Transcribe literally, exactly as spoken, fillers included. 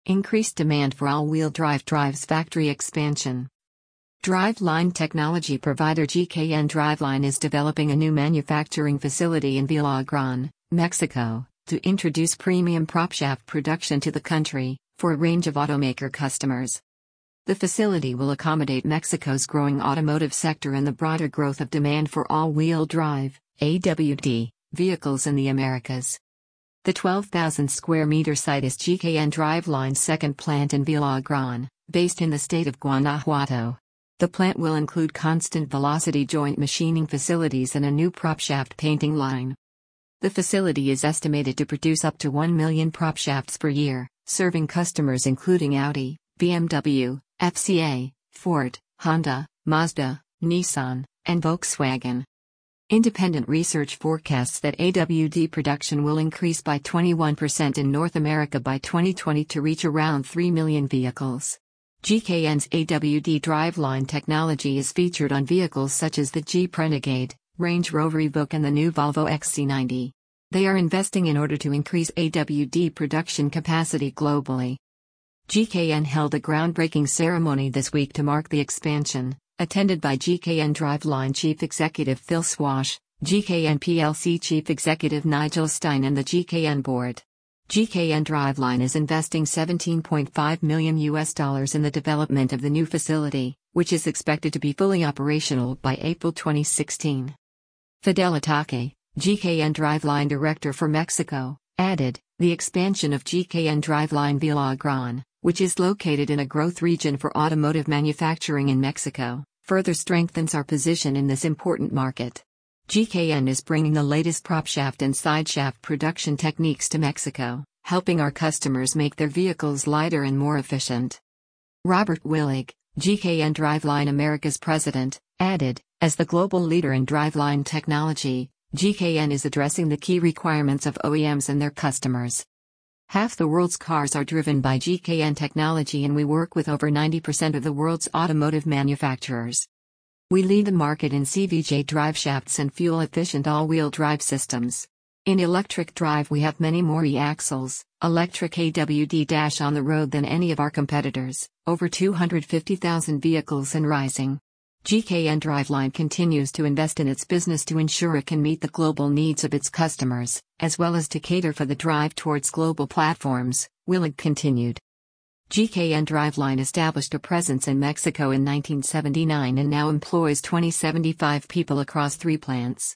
Increased demand for all-wheel drive drives factory expansion. Driveline technology provider G K N Driveline is developing a new manufacturing facility in Villagrán, Mexico, to introduce premium propshaft production to the country, for a range of automaker customers. The facility will accommodate Mexico's growing automotive sector and the broader growth of demand for all-wheel drive (A W D) vehicles in the Americas. The twelve thousand square meter site is G K N Driveline's second plant in Villagrán, based in the state of Guanajuato. The plant will include constant velocity joint machining facilities and a new propshaft painting line. The facility is estimated to produce up to one million propshafts per year, serving customers including Audi, B M W, F C A, Ford, Honda, Mazda, Nissan, and Volkswagen. Independent research forecasts that A W D production will increase by twenty-one percent in North America by twenty twenty to reach around three million vehicles. G K N's A W D driveline technology is featured on vehicles such as the Jeep Renegade, Range Rover Evoque and the new Volvo X C ninety. They are investing in order to increase A W D production capacity globally. G K N held a groundbreaking ceremony this week to mark the expansion, attended by G K N Driveline Chief Executive Phil Swash, G K N P L C Chief Executive Nigel Stein and the G K N board. G K N Driveline is investing seventeen point five million U S dollars in the development of the new facility, which is expected to be fully operational by April twenty sixteen. Fidel Ataque, G K N Driveline Director for Mexico, added, "The expansion of G K N Driveline Villagrán, which is located in a growth region for automotive manufacturing in Mexico, further strengthens our position in this important market. G K N is bringing the latest propshaft and sideshaft production techniques to Mexico, helping our customers make their vehicles lighter and more efficient." Robert Willig, G K N Driveline America's president, added, "As the global leader in driveline technology, G K N is addressing the key requirements of O E Ms and their customers. Half the world's cars are driven by G K N technology and we work with over ninety percent of the world's automotive manufacturers. We lead the market in C V J driveshafts and fuel-efficient all-wheel drive systems. In electric drive we have many more e-axles, electric A W D dash on the road than any of our competitors, over two hundred fifty thousand vehicles and rising. G K N Driveline continues to invest in its business to ensure it can meet the global needs of its customers, as well as to cater for the drive towards global platforms," Willig continued. G K N Driveline established a presence in Mexico in nineteen seventy-nine and now employs two thousand seventy-five people across three plants.